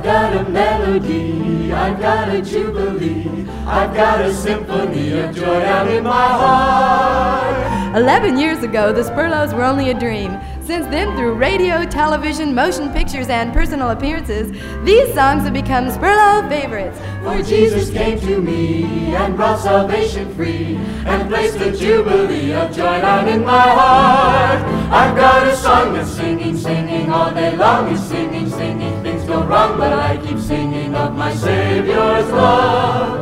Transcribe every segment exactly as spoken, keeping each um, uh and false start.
got a melody, I've got a jubilee, I've got a symphony of joy out in my heart. Eleven years ago, the Spurlows were only a dream. Since then, through radio, television, motion pictures, and personal appearances, these songs have become Spurlow favorites. For Jesus came to me and brought salvation free and placed a jubilee of joy down in my heart. I've got a song that's singing, singing all day long, is singing, singing. Things go wrong, but I keep singing of my Savior's love.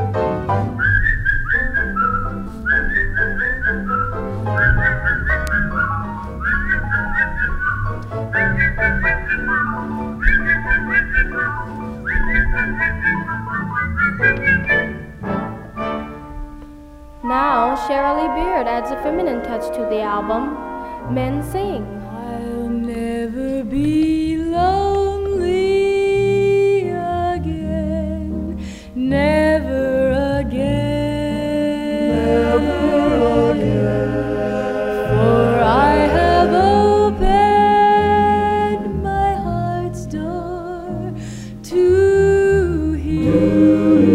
Now, Shirley Beard adds a feminine touch to the album. Men sing. I'll never be lonely again, never again, never again, for I have opened my heart's door to Him.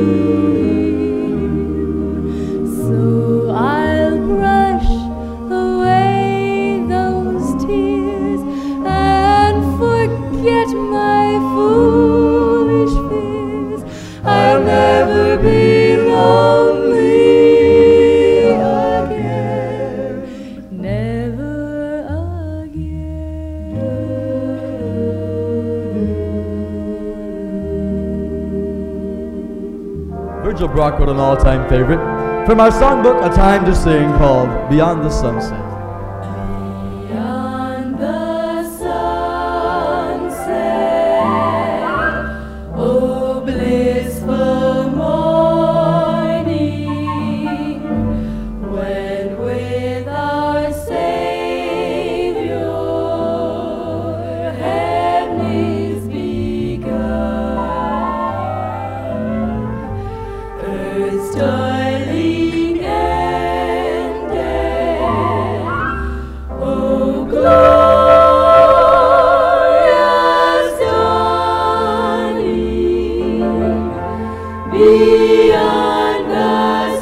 Virgil Brock wrote an all-time favorite from our songbook, A Time to Sing, called Beyond the Sunset. Beyond the sunset, oh blissful morning, when with our Savior heaven is begun. Earth's darling ended, oh glorious dawning, beyond the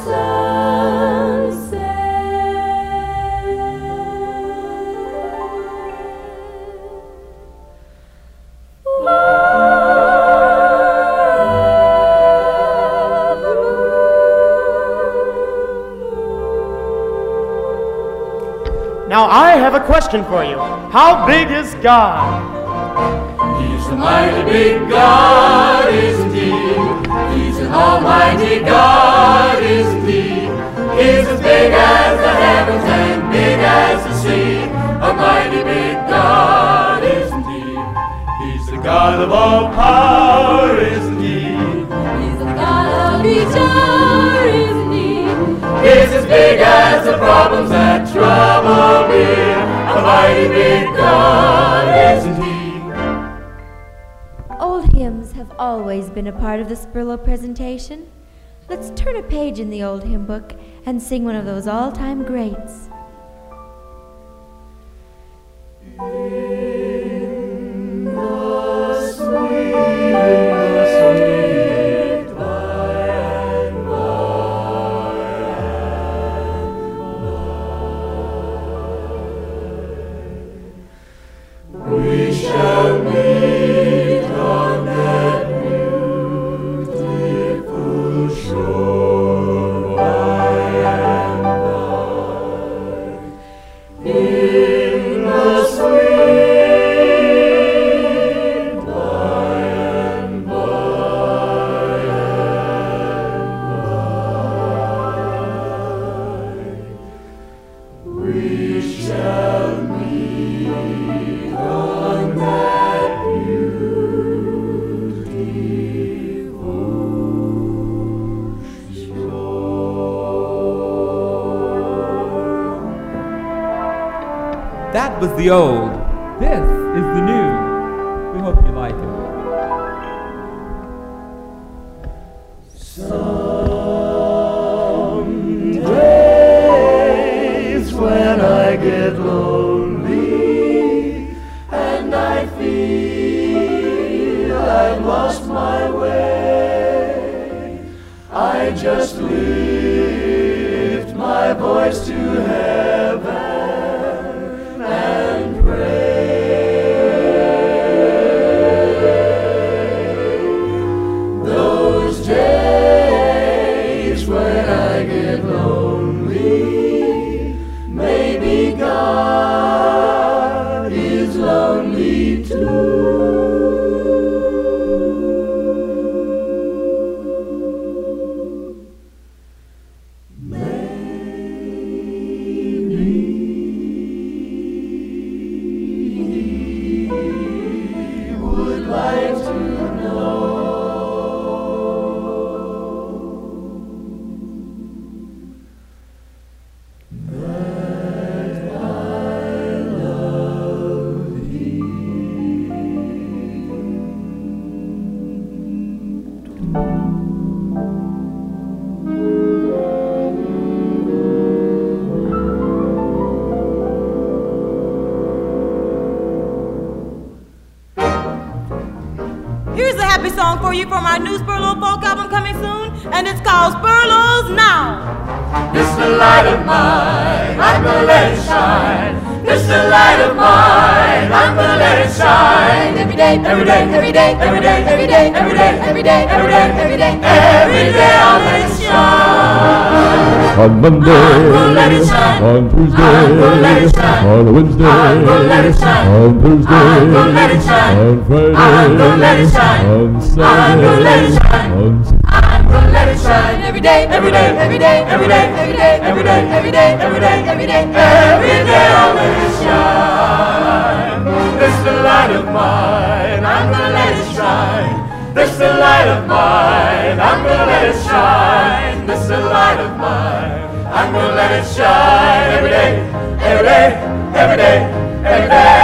Now I have a question for you. How big is God? He's a mighty big God, isn't He? He's an almighty God, isn't He? He's as big as the heavens and big as the sea. A mighty big God, isn't He? He's the God of all power, isn't He? He's the God of each hour, isn't He? He's as big as the problems that trouble me. A mighty big God, isn't He? Old hymns have always been a part of the Spurlow presentation. Let's turn a page in the old hymn book and sing one of those all-time greats. In the sweet, sweet by and by and by, we shall meet on that beautiful shore by and by. In the sweet by and by and by, we shall meet on that beautiful shore. That was the old. This is the new. We hope you like it. Some days when I get lonely and I feel I'm happy song for you from our new Spurlow folk album coming soon, and it's called Spurlow's Now. This the light of mine, I'm gonna let it shine. This the light of mine, I'm gonna let it shine. Every day, every day, every day, every day, every day, every day, every day, every day, every day, every day I'll let it shine. On Monday, on Tuesday, on Wednesday, on Thursday, on Friday, on Saturday, on Sunday. I'm gonna let it shine every day, every day, every day, every day, every day, every day, every day, every day, every day, every day I'll let it shine. This the light of mine, I'm gonna let it shine. This the light of mine, I'm gonna let it shine. This the light of mine, I'm gonna let it shine every day, every day, every day, every day.